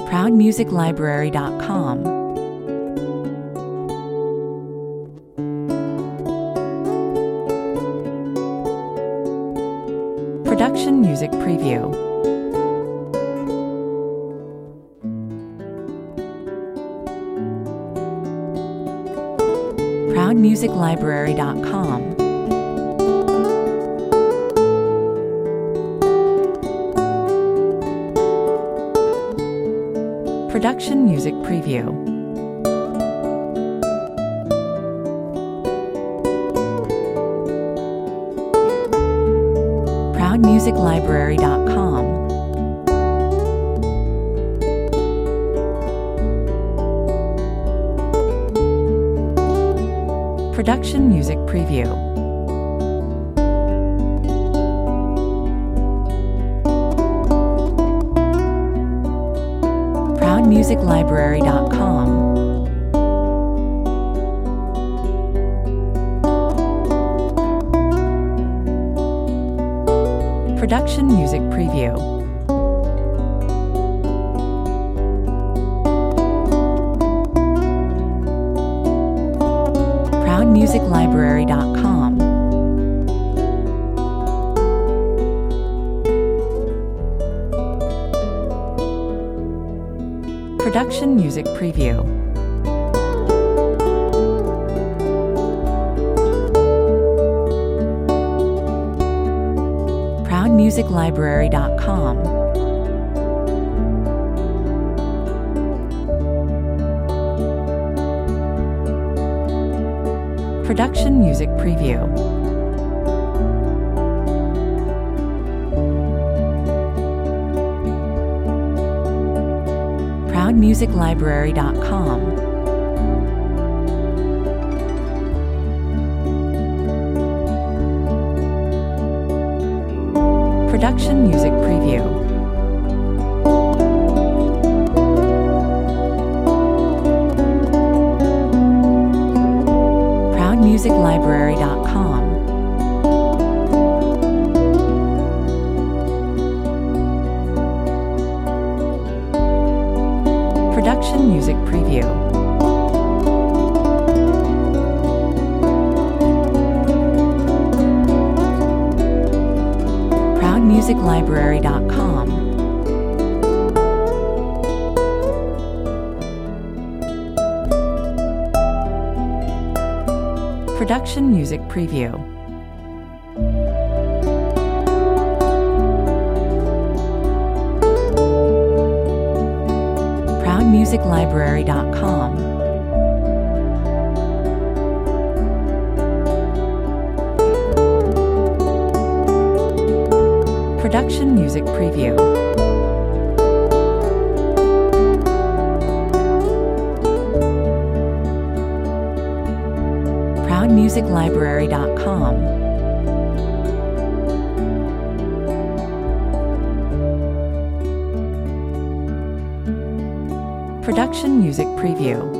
ProudMusicLibrary.com. Production Music Preview. ProudMusicLibrary.com. Production Music Preview. ProudMusicLibrary.com. Production Music Preview. ProudMusicLibrary.com. Production Music Preview. ProudMusicLibrary.com. Production Music Preview. ProudMusicLibrary.com. Production Music Preview. ProudMusicLibrary.com. Production Music Preview. ProudMusicLibrary.com. Production Music Preview. ProudMusicLibrary.com. Production Music Preview. ProudMusicLibrary.com. Production Music Preview. ProudMusicLibrary.com. Production Music Preview.